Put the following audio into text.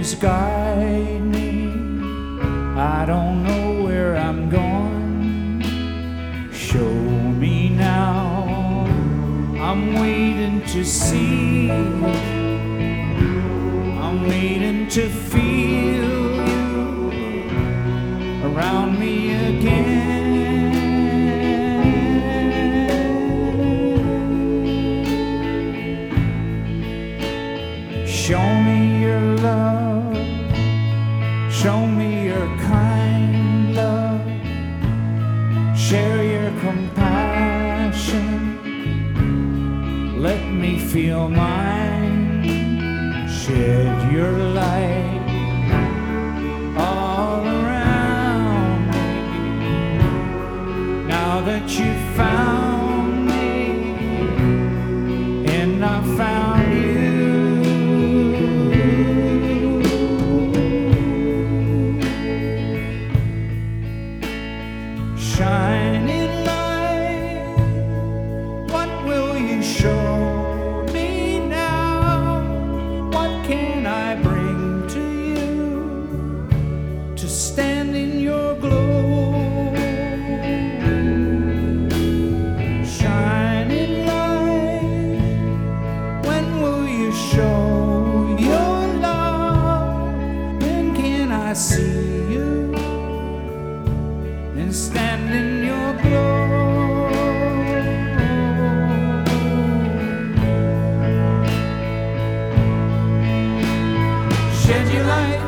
please guide me. I don't know where I'm going. Show me now. I'm waiting to see. I'm waiting to feel you around me again. Show me your love, show me your kind love, share your compassion, let me feel mine, shed your light all around me. Now that you found me and I found you, shining light, what will you show me now? What can I bring to you to stand in your glow? Shining light, when will you show your love? When can I see you and stand in your glow? Shed your light